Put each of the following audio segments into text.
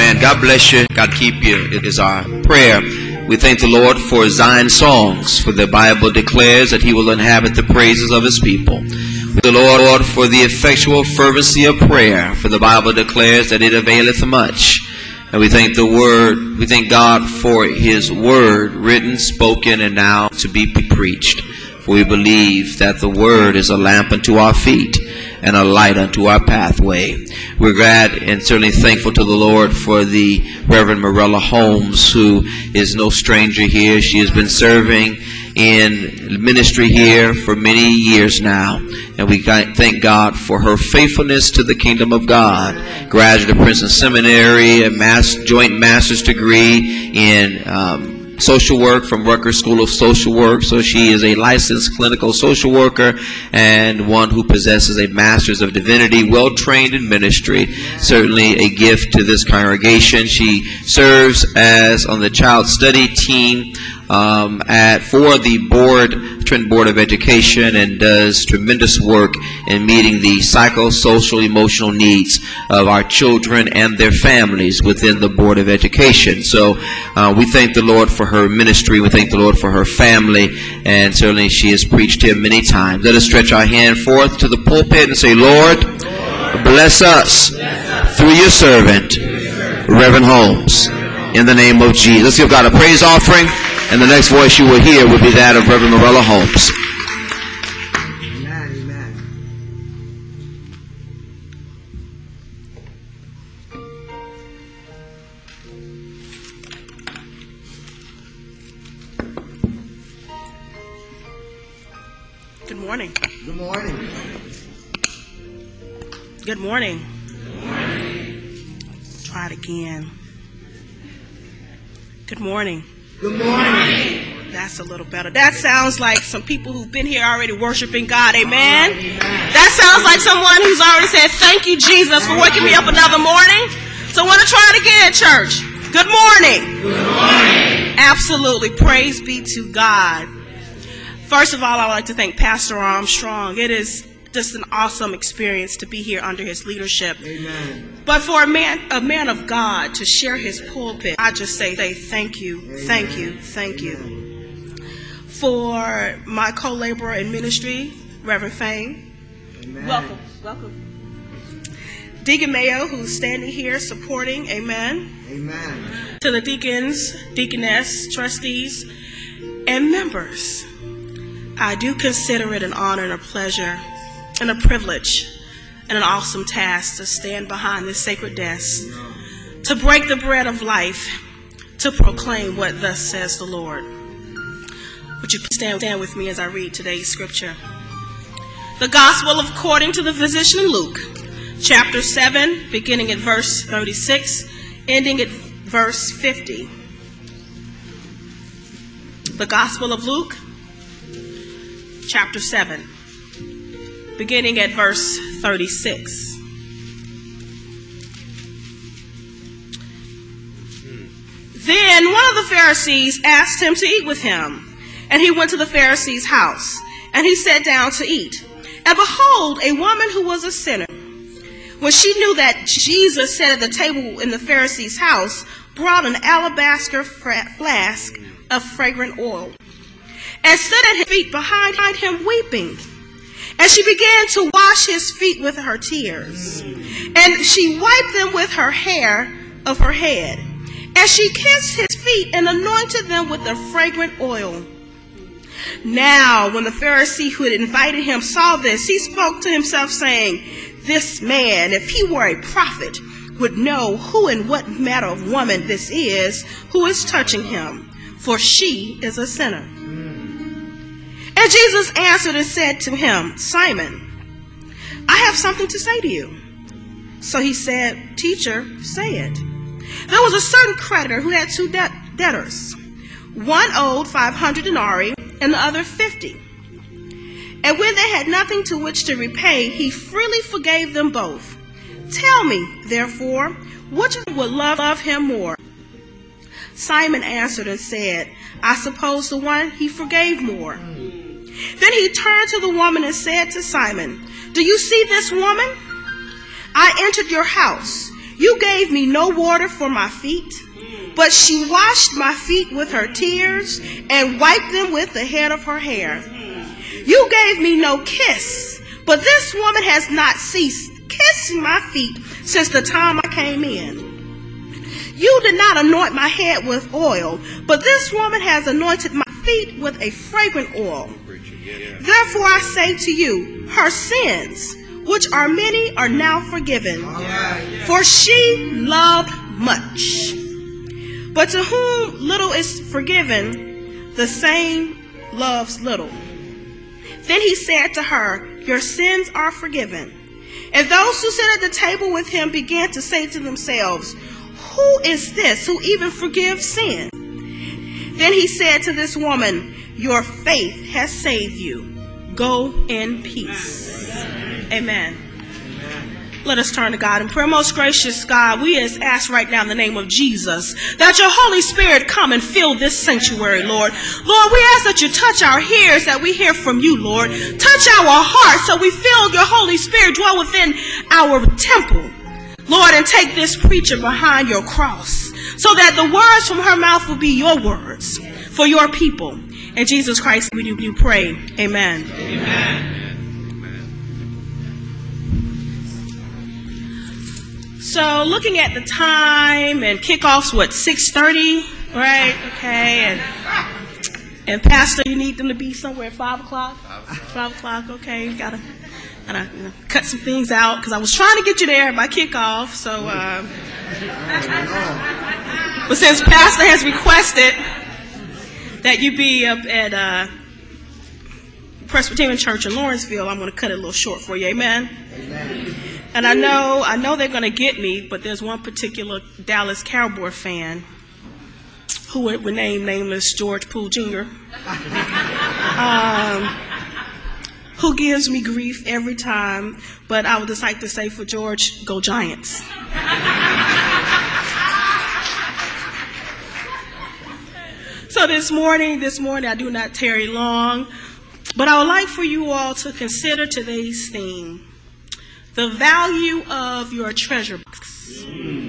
Amen. God bless you. God keep you. It is our prayer. We thank the Lord for Zion songs, for the Bible declares that he will inhabit the praises of his people. We thank the Lord for the effectual fervency of prayer, for the Bible declares that it availeth much. And we thank God for his word, written, spoken, and now to be preached. For we believe that the word is a lamp unto our feet and a light unto our pathway. We're glad and certainly thankful to the Lord for the Reverend Morella Holmes, who is no stranger here. She has been serving in ministry here for many years now, and we thank God for her faithfulness to the kingdom of God. Graduate of Princeton Seminary, a joint master's degree in social work from Rutgers School of Social Work. So she is a licensed clinical social worker and one who possesses a master's of divinity, well trained in ministry. Certainly a gift to this congregation. She serves as on the child study team for the Trenton Board of Education, and does tremendous work in meeting the psychosocial emotional needs of our children and their families within the Board of Education. So we thank the Lord for her ministry. We thank the Lord for her family, and certainly she has preached here many times. Let us stretch our hand forth to the pulpit and say, Lord, bless us through your servant, Reverend Holmes, in the name of Jesus. Let's give God a praise offering. And the next voice you will hear will be that of Reverend Morella Holmes. Amen, amen. Good morning. Good morning. Good morning. Good morning. Try it again. Good morning. Good morning. That's a little better. That sounds like some people who've been here already worshiping God. Amen. Amen. That sounds like someone who's already said, thank you, Jesus, for waking me up another morning. So I want to try it again, church. Good morning. Good morning. Absolutely. Praise be to God. First of all, I would like to thank Pastor Armstrong. It is just an awesome experience to be here under his leadership. Amen. But for a man of God to share his pulpit, I just say thank you, Amen. thank you, thank you. For my co-laborer in ministry, Reverend Fame. Amen. Welcome. Deacon Mayo, who's standing here supporting, amen. Amen. To the deacons, deaconess, trustees, and members, I do consider it an honor and a pleasure and a privilege and an awesome task to stand behind this sacred desk, to break the bread of life, to proclaim what thus says the Lord. Would you stand with me as I read today's scripture? The Gospel according to the physician Luke, chapter 7, beginning at verse 36, ending at verse 50. The Gospel of Luke, chapter 7, beginning at verse 36. Then one of the Pharisees asked him to eat with him. And he went to the Pharisee's house, and he sat down to eat. And behold, a woman who was a sinner, when she knew that Jesus sat at the table in the Pharisee's house, brought an alabaster flask of fragrant oil, and stood at his feet behind him weeping. And she began to wash his feet with her tears, and she wiped them with her hair of her head. And she kissed his feet and anointed them with the fragrant oil. Now, when the Pharisee who had invited him saw this, he spoke to himself, saying, this man, if he were a prophet, would know who and what manner of woman this is who is touching him, for she is a sinner. And Jesus answered and said to him, Simon, I have something to say to you. So he said, Teacher, say it. There was a certain creditor who had two debtors. One owed 500 denarii and the other 50. And when they had nothing to which to repay, he freely forgave them both. Tell me, therefore, which would love him more? Simon answered and said, I suppose the one he forgave more. Then he turned to the woman and said to Simon, Do you see this woman? I entered your house. You gave me no water for my feet, but she washed my feet with her tears and wiped them with the head of her hair. You gave me no kiss, but this woman has not ceased kissing my feet since the time I came in. You did not anoint my head with oil, but this woman has anointed my feet with a fragrant oil. Therefore I say to you, her sins, which are many, are now forgiven, for she loved much. But to whom little is forgiven, the same loves little. Then he said to her, your sins are forgiven. And those who sat at the table with him began to say to themselves, who is this who even forgives sin? Then he said to this woman, your faith has saved you. Go in peace. Amen. Let us turn to God in prayer. Most gracious God, we ask right now in the name of Jesus that your Holy Spirit come and fill this sanctuary, Lord. Lord, we ask that you touch our ears, that we hear from you, Lord. Touch our hearts so we feel your Holy Spirit dwell within our temple, Lord, and take this preacher behind your cross so that the words from her mouth will be your words for your people. In Jesus Christ, we do pray. Amen. Amen. So looking at the time and kickoffs, 6:30, right? Okay, and Pastor, you need them to be somewhere at 5 o'clock? 5 o'clock, okay. Gotta cut some things out because I was trying to get you there by kickoff. So, but since Pastor has requested that you be up at Presbyterian Church in Lawrenceville, I'm going to cut it a little short for you. Amen. Amen. And I know they're going to get me, but there's one particular Dallas Cowboy fan who would name nameless George Poole Jr., who gives me grief every time, but I would just like to say for George, go Giants. So this morning, I do not tarry long, but I would like for you all to consider today's theme, the value of your treasure box.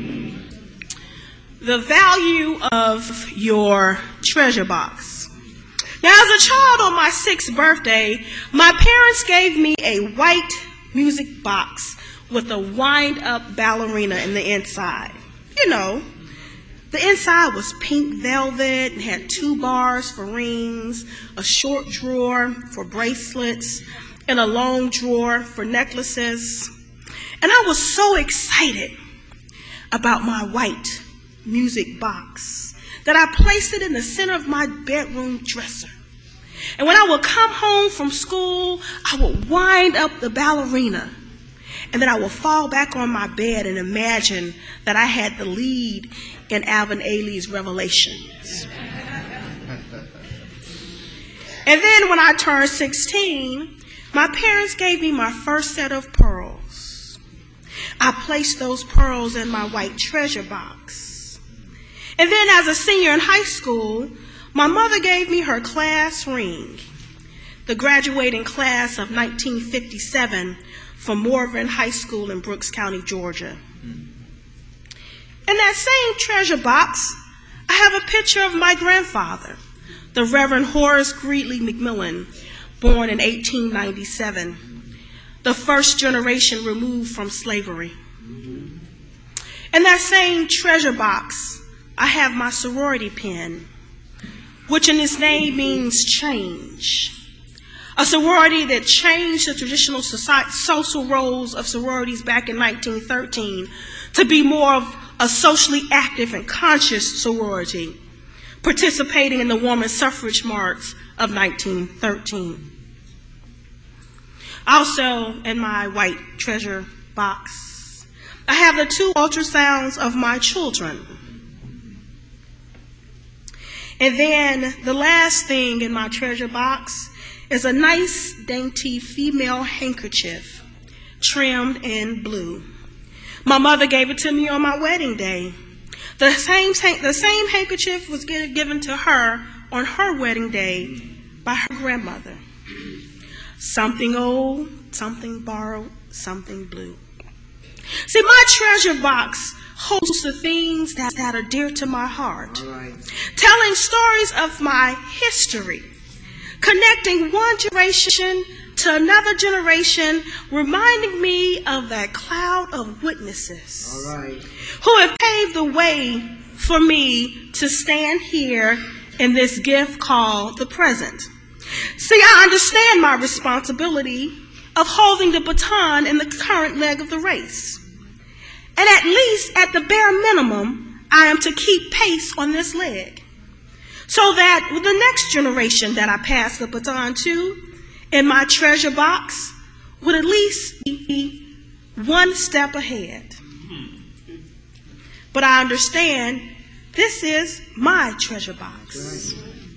The value of your treasure box. Now, as a child on my 6th birthday, my parents gave me a white music box with a wind-up ballerina in the inside. You know, the inside was pink velvet and had 2 bars for rings, a short drawer for bracelets, and a long drawer for necklaces. And I was so excited about my white music box that I placed it in the center of my bedroom dresser. And when I would come home from school, I would wind up the ballerina, and then I would fall back on my bed and imagine that I had the lead in Alvin Ailey's Revelations. And then when I turned 16, my parents gave me my first set of pearls. I placed those pearls in my white treasure box. And then as a senior in high school, my mother gave me her class ring, the graduating class of 1957 from Morven High School in Brooks County, Georgia. In that same treasure box, I have a picture of my grandfather, the Reverend Horace Greeley McMillan, born in 1897, the first generation removed from slavery. In that same treasure box, I have my sorority pin, which in its name means change. A sorority that changed the traditional social roles of sororities back in 1913 to be more of a socially active and conscious sorority, participating in the women's suffrage march of 1913. Also, in my white treasure box, I have the 2 ultrasounds of my children. And then the last thing in my treasure box is a nice, dainty female handkerchief trimmed in blue. My mother gave it to me on my wedding day. The same handkerchief was given to her on her wedding day by her grandmother. Something old, something borrowed, something blue. See, my treasure box holds the things that are dear to my heart. All right. Telling stories of my history, connecting one generation to another generation, reminding me of that cloud of witnesses All right. who have paved the way for me to stand here in this gift called the present. See, I understand my responsibility of holding the baton in the current leg of the race. And at least at the bare minimum, I am to keep pace on this leg, so that with the next generation that I pass the baton to in my treasure box would at least be one step ahead. But I understand this is my treasure box.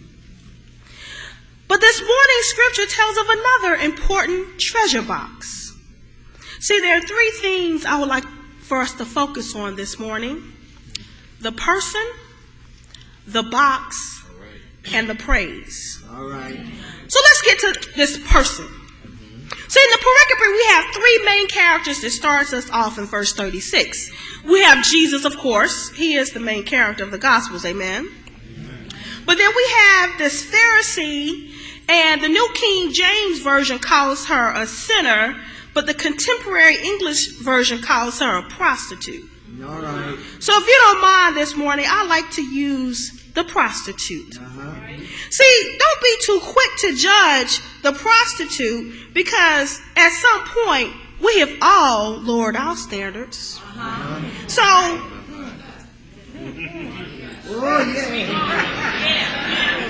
But this morning's scripture tells of another important treasure box. See, there are three things I would like for us to focus on this morning: the person, the box, and the praise. All right. So let's get to this person. See, in the pericope, we have three main characters that starts us off in verse 36. We have Jesus, of course. He is the main character of the Gospels, amen. But then we have this Pharisee, and the New King James Version calls her a sinner, but the contemporary English version calls her a prostitute. All right. So if you don't mind this morning, I like to use the prostitute. Uh-huh. See, don't be too quick to judge the prostitute, because at some point we have all lowered our standards. So, Oh, yeah.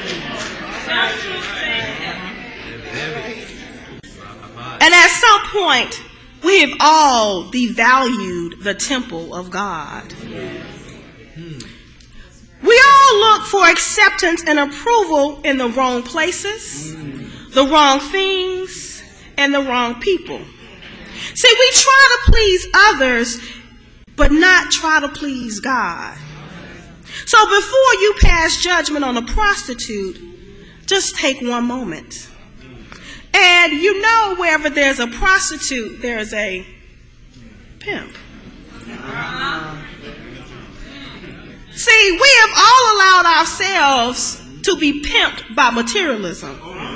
and at some point we have all devalued the temple of God. We all look for acceptance and approval in the wrong places, the wrong things, and the wrong people. See, we try to please others, but not try to please God. So before you pass judgment on a prostitute, just take one moment. And you know, wherever there's a prostitute, there's a pimp. See, we have all allowed ourselves to be pimped by materialism.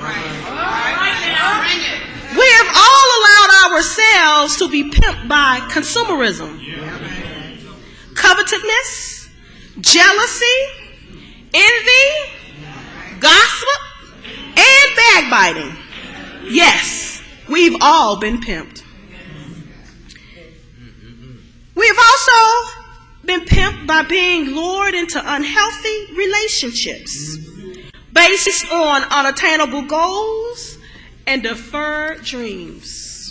We have all allowed ourselves to be pimped by consumerism, covetousness, jealousy, envy, gossip, and backbiting. Yes, we've all been pimped. We have also been pimped by being lured into unhealthy relationships based on unattainable goals and deferred dreams.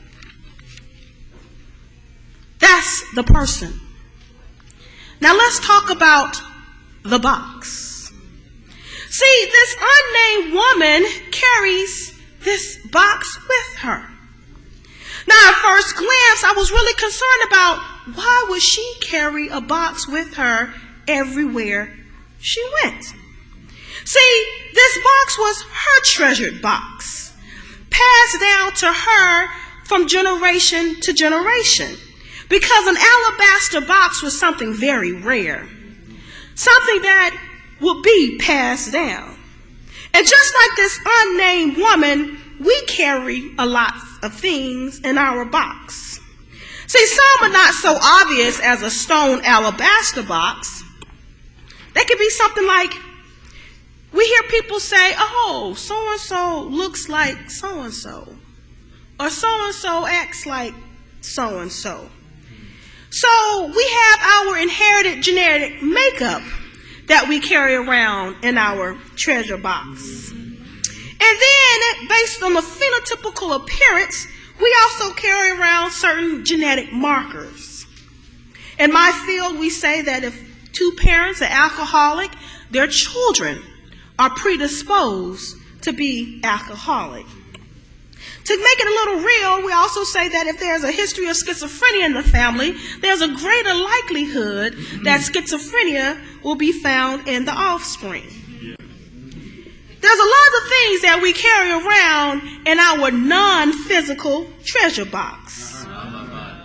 That's the person. Now let's talk about the box. See, this unnamed woman carries this box with her. Now, at first glance, I was really concerned about why would she carry a box with her everywhere she went. See, this box was her treasured box, passed down to her from generation to generation, because an alabaster box was something very rare, something that would be passed down. And just like this unnamed woman, we carry a lot of things in our box. See, some are not so obvious as a stone alabaster box. They could be something like, we hear people say, oh, so-and-so looks like so-and-so, or so-and-so acts like so-and-so. So we have our inherited genetic makeup that we carry around in our treasure box. And then, based on the phenotypical appearance, we also carry around certain genetic markers. In my field, we say that if two parents are alcoholic, their children are predisposed to be alcoholic. To make it a little real, we also say that if there's a history of schizophrenia in the family, there's a greater likelihood that schizophrenia will be found in the offspring. There's a lot of things that we carry around in our non-physical treasure box.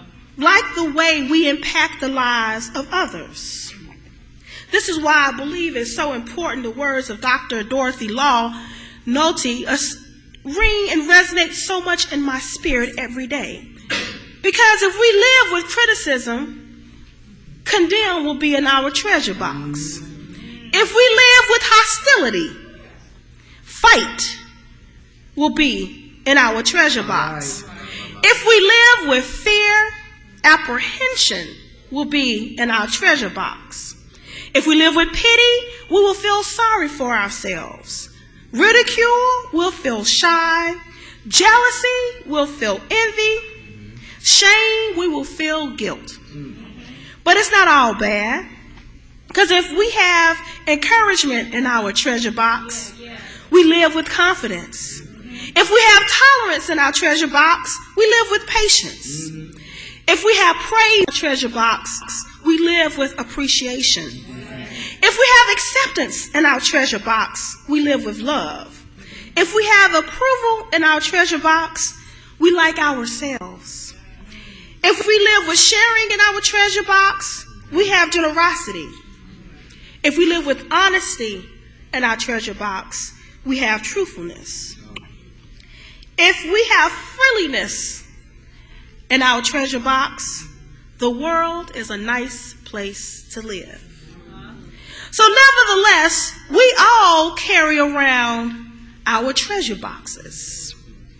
like the way we impact the lives of others. This is why I believe it's so important the words of Dr. Dorothy Law Noty ring and resonate so much in my spirit every day. Because if we live with criticism, condemn will be in our treasure box. If we live with hostility, fight will be in our treasure box. If we live with fear, apprehension will be in our treasure box. If we live with pity, we will feel sorry for ourselves. Ridicule, we'll feel shy. Jealousy, we'll feel envy. Shame, we will feel guilt. But it's not all bad. Because if we have encouragement in our treasure box, we live with confidence. If we have tolerance in our treasure box, we live with patience. If we have praise in our treasure box, we live with appreciation. If we have acceptance in our treasure box, we live with love. If we have approval in our treasure box, we like ourselves. If we live with sharing in our treasure box, we have generosity. If we live with honesty in our treasure box, we have truthfulness. If we have friendliness in our treasure box, the world is a nice place to live. So nevertheless, we all carry around our treasure boxes.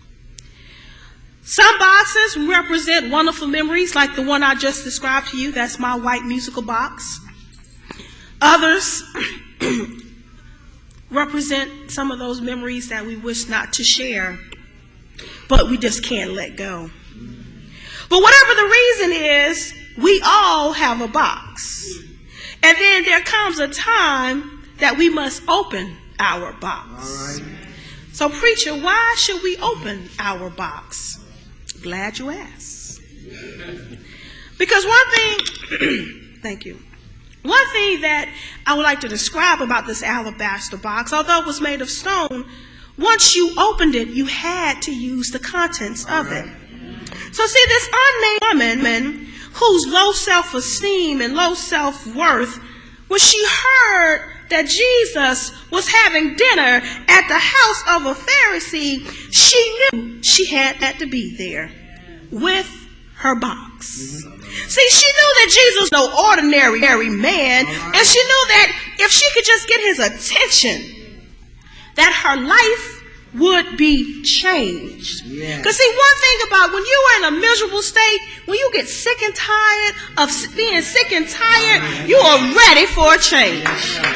Some boxes represent wonderful memories, like the one I just described to you. That's my white musical box. Others represent some of those memories that we wish not to share, but we just can't let go. But whatever the reason is, we all have a box. And then there comes a time that we must open our box. All right. So preacher, why should we open our box? Glad you asked. Because one thing, thank you. One thing that I would like to describe about this alabaster box, although it was made of stone, once you opened it, you had to use the contents of it. So see, this unnamed woman whose low self-esteem and low self-worth, when she heard that Jesus was having dinner at the house of a Pharisee, she knew she had that to be there with her box. See, she knew that Jesus was no ordinary man, and she knew that if she could just get his attention, that her life would be changed. Because see, one thing about when you are in a miserable state, when you get sick and tired of being sick and tired, you are ready for a change.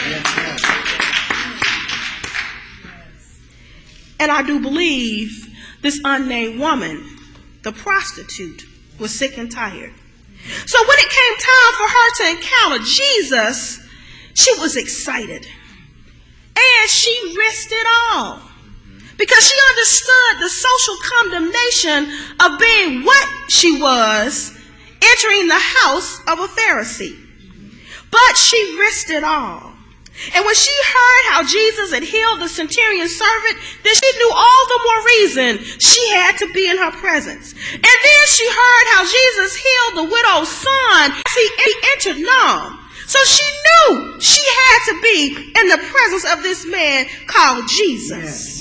And I do believe this unnamed woman, the prostitute, was sick and tired. So when it came time for her to encounter Jesus, she was excited. And she risked it all. Because she understood the social condemnation of being what she was, entering the house of a Pharisee. But she risked it all. And when she heard how Jesus had healed the centurion's servant, then she knew all the more reason she had to be in her presence. And then she heard how Jesus healed the widow's son as he entered Naum. So she knew she had to be in the presence of this man called Jesus.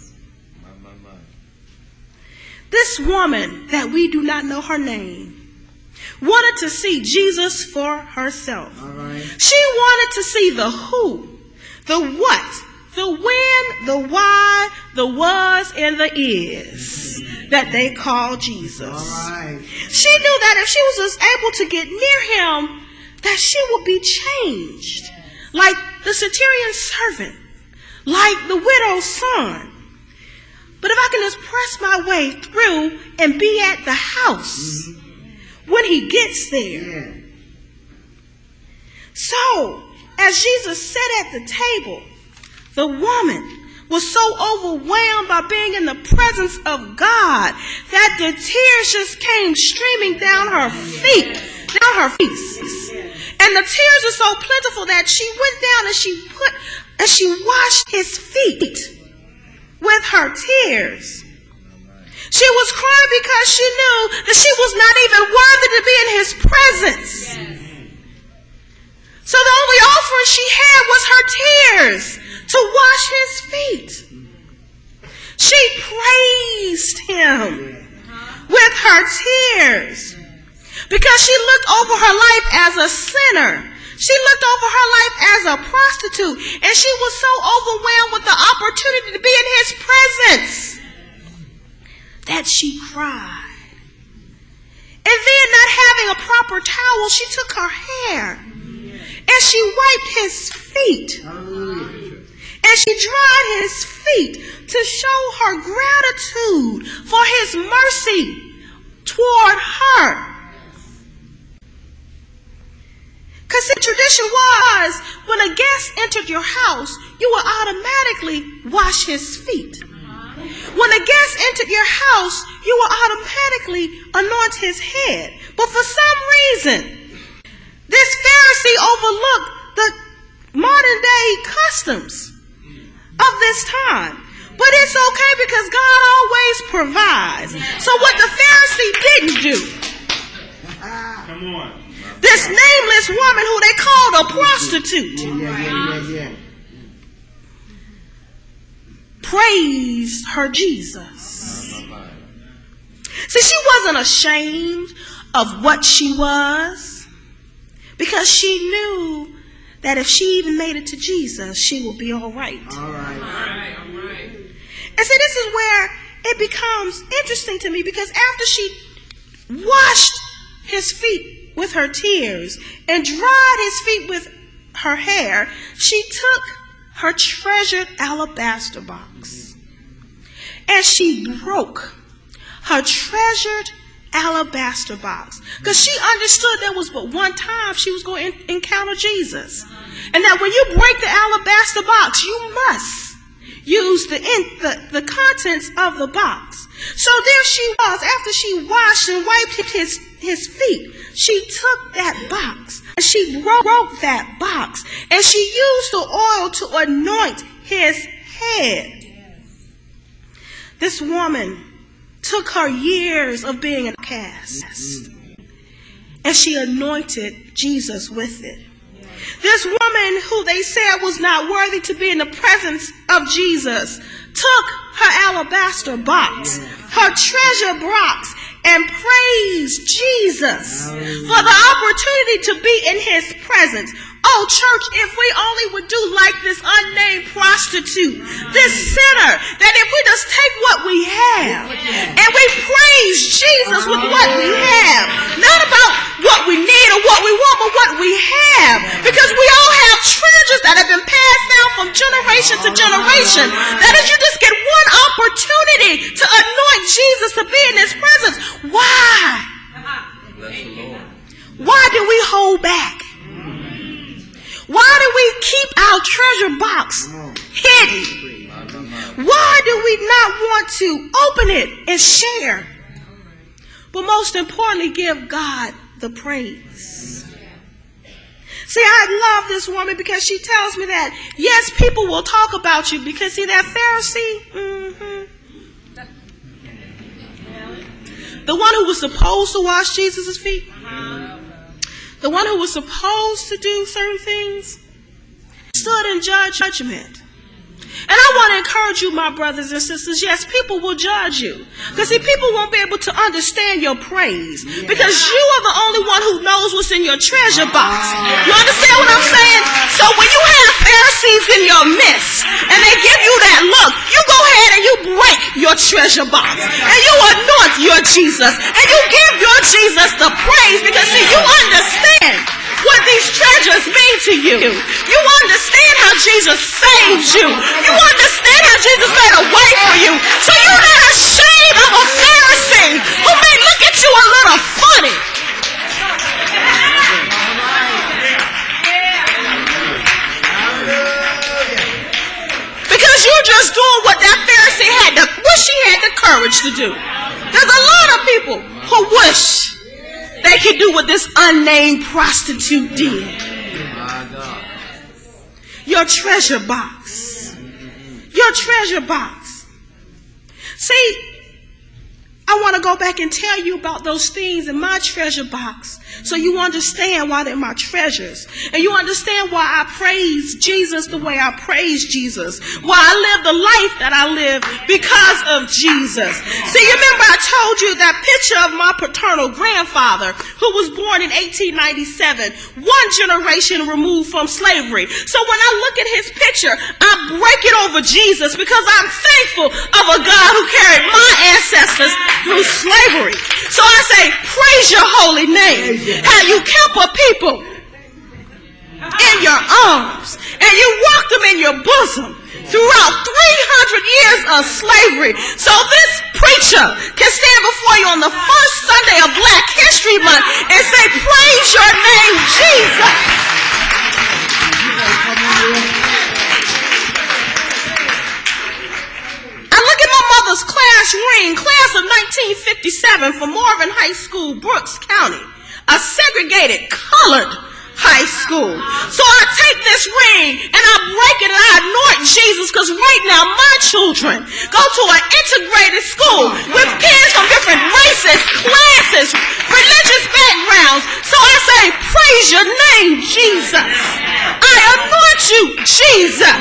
This woman, that we do not know her name, wanted to see Jesus for herself. Right. She wanted to see the who, the what, the when, the why, the was, and the is that they call Jesus. Right. She knew that if she was just able to get near him, that she would be changed. Like the centurion's servant, like the widow's son. But if I can just press my way through and be at the house when he gets there. So, as Jesus sat at the table, the woman was so overwhelmed by being in the presence of God that the tears just came streaming down her feet, down her face. And the tears are so plentiful that she went down and she washed his feet with her tears. She was crying because she knew that she was not even worthy to be in his presence. So the only offering she had was her tears to wash his feet. She praised him with her tears because she looked over her life as a sinner. She looked over her life as a prostitute, and she was so overwhelmed with the opportunity to be in his presence that she cried. And then, not having a proper towel, she took her hair and she wiped his feet. And she dried his feet to show her gratitude for his mercy toward her. Because the tradition was, when a guest entered your house, you would automatically wash his feet. When a guest entered your house, you would automatically anoint his head. But for some reason, this Pharisee overlooked the modern day customs of this time. But it's okay because God always provides. So what the Pharisee didn't do, Come on. this nameless woman who they called a prostitute, praised her Jesus. See, she wasn't ashamed of what she was, because she knew that if she even made it to Jesus, she would be all right. And see, this is where it becomes interesting to me, because after she washed his feet with her tears and dried his feet with her hair, she took her treasured alabaster box and she broke her treasured alabaster box, because she understood there was but one time she was going to encounter Jesus, and that when you break the alabaster box, you must use the contents of the box. So there she was, after she washed and wiped his feet, she took that box and she broke that box and she used the oil to anoint his head. This woman took her years of being an outcast and she anointed Jesus with it. This woman who they said was not worthy to be in the presence of Jesus took her alabaster box, her treasure box, and praised Jesus for the opportunity to be in his presence. Oh, church, if we only would do like this unnamed prostitute, this sinner, that if we just take what we have and we praise Jesus with what we have, not about what we need or what we want, but what we have, because we all have treasures that have been passed down from generation to generation, that if you just get one opportunity to anoint Jesus to be in his presence, why? Why do we hold back? Why do we keep our treasure box hidden? Why do we not want to open it and share? But most importantly, give God the praise. See, I love this woman because she tells me that, yes, people will talk about you, because see, that Pharisee, the one who was supposed to wash Jesus' feet, the one who was supposed to do certain things, stood in judgment. And I want to encourage you, my brothers and sisters, yes, people will judge you. Because see, people won't be able to understand your praise, because you are the only one who knows what's in your treasure box. You understand what I'm saying? So when you have Pharisees in your midst, and they give you that look, you go ahead and you break your treasure box, and you anoint your Jesus, and you give your Jesus the praise, because see, you understand what these treasures mean to you. You understand how Jesus saved you. You understand how Jesus made a way for you. So you're not ashamed of a Pharisee who may look at you a little funny. Because you're just doing what that Pharisee wish he had the courage to do. There's a lot of people who wish they could do what this unnamed prostitute did. Your treasure box. Your treasure box. See, I want to go back and tell you about those things in my treasure box so you understand why they're my treasures. And you understand why I praise Jesus the way I praise Jesus. Why I live the life that I live because of Jesus. See, you remember I told you that picture of my paternal grandfather who was born in 1897, one generation removed from slavery. So when I look at his picture, I break it over Jesus because I'm thankful of a God who carried my ancestors through slavery. So I say, praise your holy name. How you kept a people in your arms and you walked them in your bosom throughout 300 years of slavery. So this preacher can stand before you on the first Sunday of Black History Month and say, praise your name, Jesus. I look at my mother's class ring, class of 1957 from Marvin High School, Brooks County, a segregated colored high school. So I take this ring and I break it and I anoint Jesus, because right now my children go to an integrated school with kids from different races, classes, religious backgrounds. So I say, praise your name, Jesus. I anoint you, Jesus.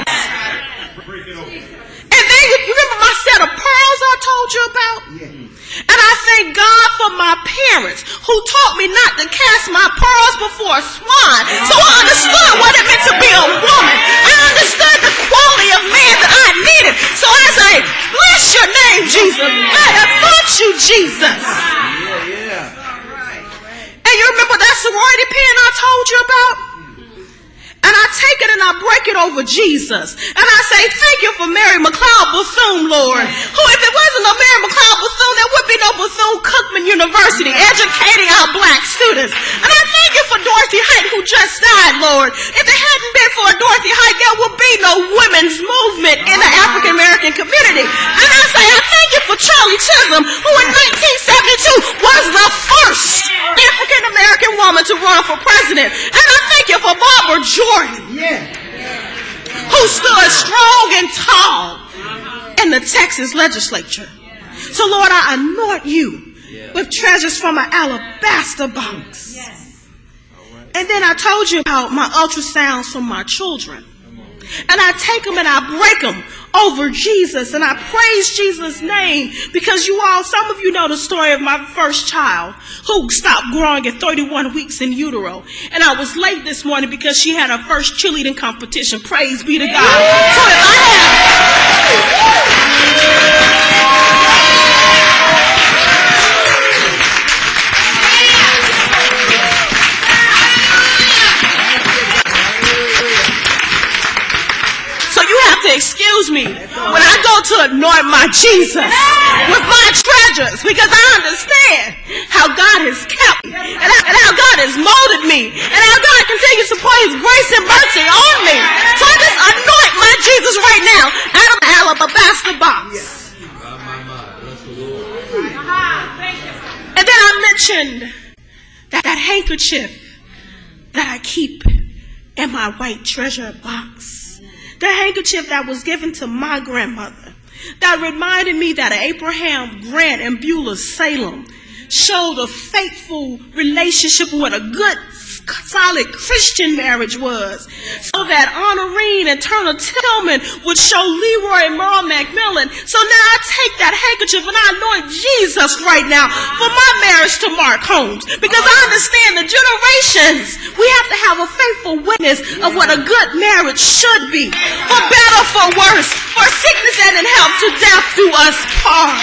And then you remember my set of pearls I told you about? And I thank God for my parents who taught me not to cast my pearls before swine. So I understood what it meant to be a woman. I understood the quality of man that I needed. So I say, bless your name, Jesus. I anoint you, Jesus. And you remember that sorority pen I told you about? And I take it and I break it over Jesus. And I say, thank you for Mary McLeod Bethune, Lord. Who, if it wasn't no Mary McLeod Bethune, there would be no Bethune-Cookman University educating our black students. And I thank you for Dorothy Height, who just died, Lord. If it hadn't been for Dorothy Height, there would be no women's movement in the African-American community. And I say, I thank you for Charlie Chisholm, who in 1972 was the first African-American woman to run for president. And I thank you for Barbara Jordan, who stood strong and tall in the Texas legislature. So Lord, I anoint you with treasures from an alabaster box. And then I told you about my ultrasounds from my children. And I take them and I break them over Jesus. And I praise Jesus' name because you all, some of you know the story of my first child who stopped growing at 31 weeks in utero. And I was late this morning because she had her first cheerleading competition. Praise be to God. So if I excuse me when I go to anoint my Jesus with my treasures, because I understand how God has kept me and how God has molded me and how God continues to pour his grace and mercy on me. So I just anoint my Jesus right now out of the alabaster box. And then I mentioned that handkerchief that I keep in my white treasure box. The handkerchief that was given to my grandmother, that reminded me that Abraham Grant in Beulah, Salem, showed a faithful relationship with a good, solid Christian marriage was, so that Honorine and Turner Tillman would show Leroy and Merle Macmillan. So now I take that handkerchief and I anoint Jesus right now for my marriage to Mark Holmes, because I understand the generations, we have to have a faithful witness of what a good marriage should be, for better, for worse, for sickness and in health, to death do us part.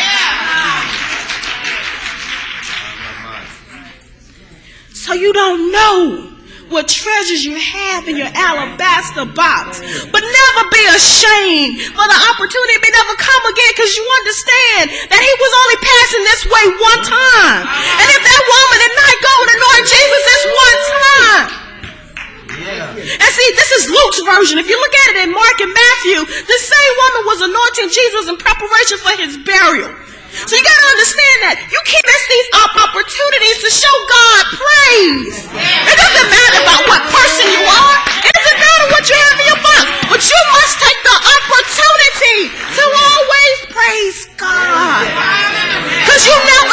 So you don't know what treasures you have in your alabaster box. But never be ashamed, for the opportunity may never come again, because you understand that he was only passing this way one time. And if that woman did not go to anoint Jesus this one time. And see, this is Luke's version. If you look at it in Mark and Matthew, the same woman was anointing Jesus in preparation for his burial. So you got to understand that you can't miss these opportunities to show God praise. It doesn't matter about what person you are. It doesn't matter what you have in your box. But you must take the opportunity to always praise God. Because you never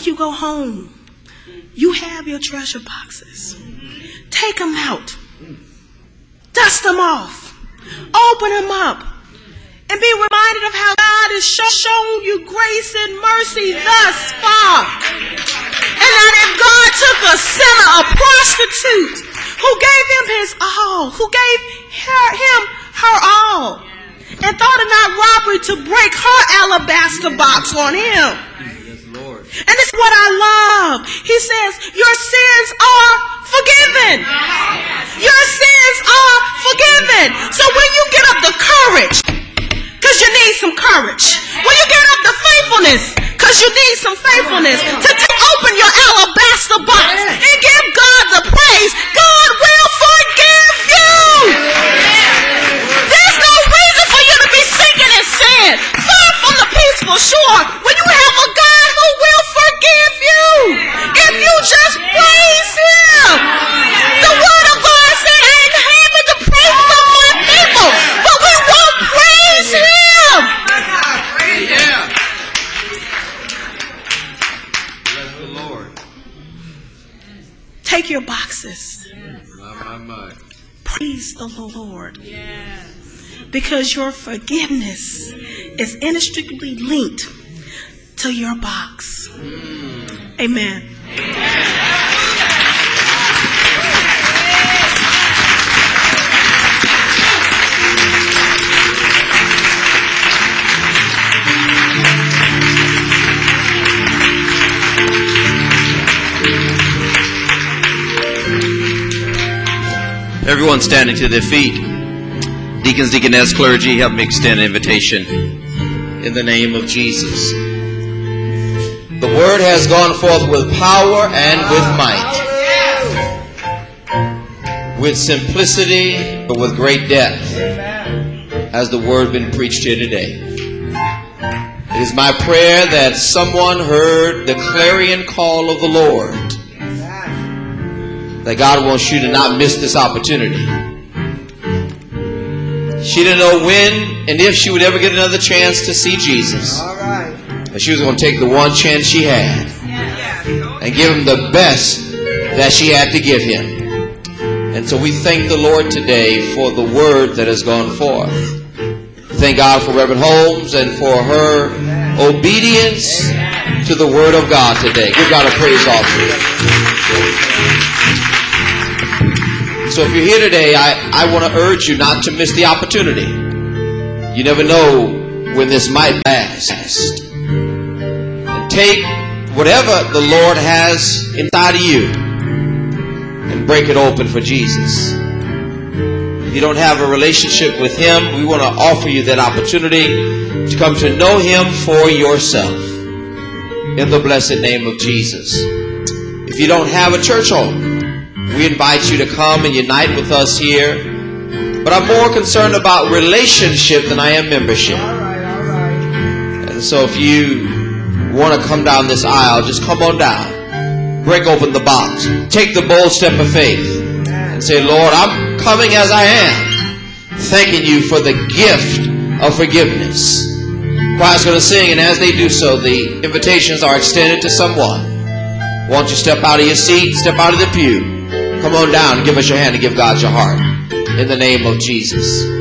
when you go home, you have your treasure boxes. Take them out. Dust them off. Open them up. And be reminded of how God has shown you grace and mercy thus far. And that if God took a sinner, a prostitute, who gave him his all, who gave her all, and thought it not robbery to break her alabaster box on him. And this is what I love. He says, your sins are forgiven. Your sins are forgiven. So when you get up the courage, because you need some courage. When you get up the faithfulness, because you need some faithfulness, to open your alabaster box and give God the praise, God will forgive you. There's no reason for you to be sinking in sin, far from the peaceful shore, when you have a God who will forgive you if you just praise him. The word of God said, I ain't having the praise of my people, but we won't praise him. Yeah. Bless the Lord. Take your boxes. My. Praise the Lord. Because your forgiveness is inextricably linked to your box. Amen. Everyone standing to their feet. Deacons, deaconess, clergy, help me extend an invitation in the name of Jesus. The word has gone forth with power and with might, with simplicity, but with great depth, has the word been preached here today. It is my prayer that someone heard the clarion call of the Lord, that God wants you to not miss this opportunity. She didn't know when and if she would ever get another chance to see Jesus. But she was going to take the one chance she had and give him the best that she had to give him. And so we thank the Lord today for the word that has gone forth. Thank God for Reverend Holmes and for her obedience to the word of God today. Give God a praise offering. So if you're here today, I want to urge you not to miss the opportunity. You never know when this might last. And take whatever the Lord has inside of you and break it open for Jesus. If you don't have a relationship with him, we want to offer you that opportunity to come to know him for yourself in the blessed name of Jesus. If you don't have a church home, we invite you to come and unite with us here. But I'm more concerned about relationship than I am membership. And so if you want to come down this aisle, just come on down. Break open the box. Take the bold step of faith and say, Lord, I'm coming as I am, thanking you for the gift of forgiveness. Choir's going to sing, and as they do so, the invitations are extended to someone. Won't you step out of your seat, step out of the pew. Come on down and give us your hand and give God your heart. In the name of Jesus.